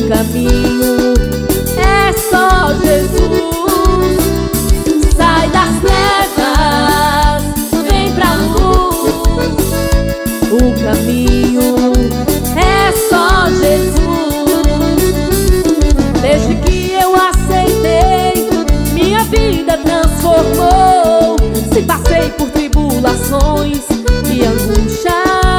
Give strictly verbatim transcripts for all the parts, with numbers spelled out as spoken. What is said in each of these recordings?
caminho é só Jesus. Sai das trevas, vem pra luz. O caminho é só Jesus. Desde que eu aceitei, minha vida transformou. Se passei por tribulações e angústias,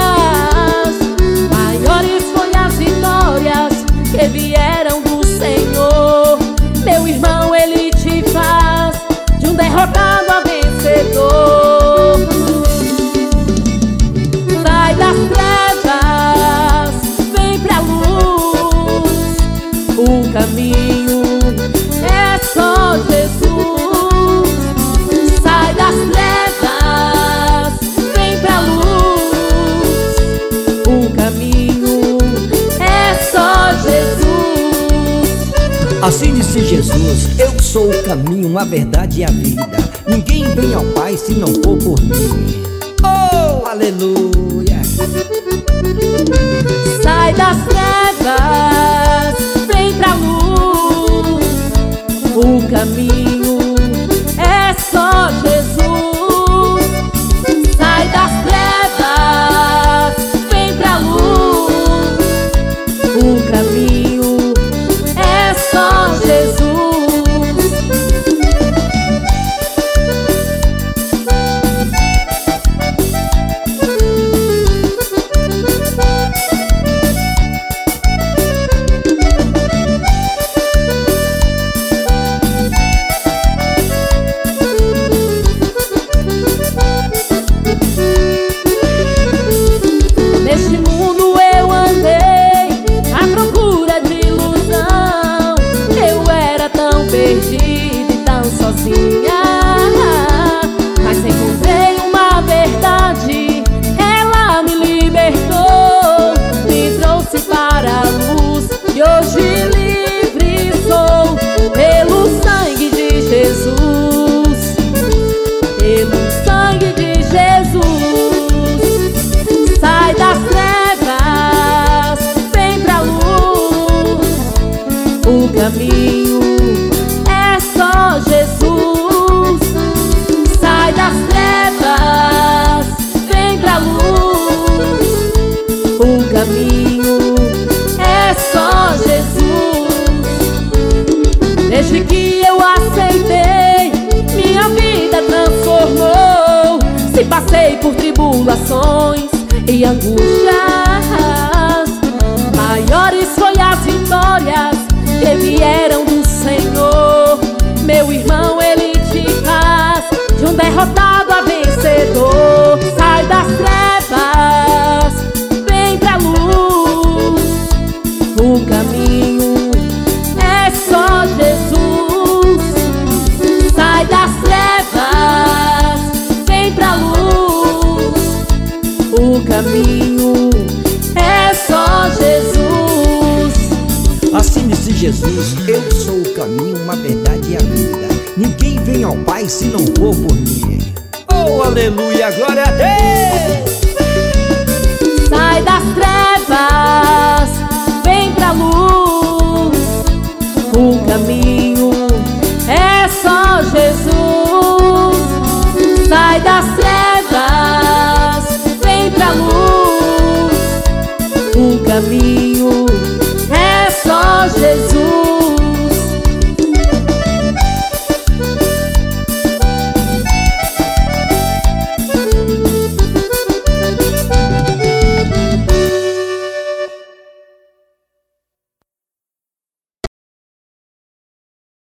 maiores foi as vitórias que vieram do Senhor. Meu irmão, Ele te faz de um derrotado a vencedor. Sai das trevas, vem pra luz. O caminho é só Jesus. Sai das trevas, vem pra luz. O caminho é só Jesus. Assim disse Jesus: eu sou o caminho, a verdade e a vida. Ninguém vem ao Pai se não for por mim. Oh, aleluia! Sai das trevas, vem pra luz. O caminho é só Jesus. Sai das trevas, vem pra luz. O caminho é só Jesus. Neste mundo eu andei à procura de ilusão. Eu era tão perdida e tão sozinha, mas encontrei uma verdade. Ela me libertou, me trouxe para a luz. E hoje livre sou pelo sangue de Jesus. Pelo sangue de Jesus. Sai das trevas, vem pra luz. O caminho é só Jesus. Sai das trevas, vem pra luz. O caminho é só Jesus. Desde que eu aceitei, minha vida transformou. Se passei por tribulações e angústias, maiores foi as vitórias que vieram do Senhor. Meu irmão, Ele te faz de um derrotado a vencedor. Sai das trevas, vem pra luz. O caminho é só Jesus. Sai das trevas, vem pra luz. O caminho é só Jesus. Assim disse Jesus: eu sou o caminho, a verdade e a vida. Ninguém vem ao Pai se não for por mim. Oh, aleluia, glória a Deus! Sai das trevas, vem pra luz. O caminho é só Jesus. Sai das trevas, vem pra luz. O caminho é só Jesus.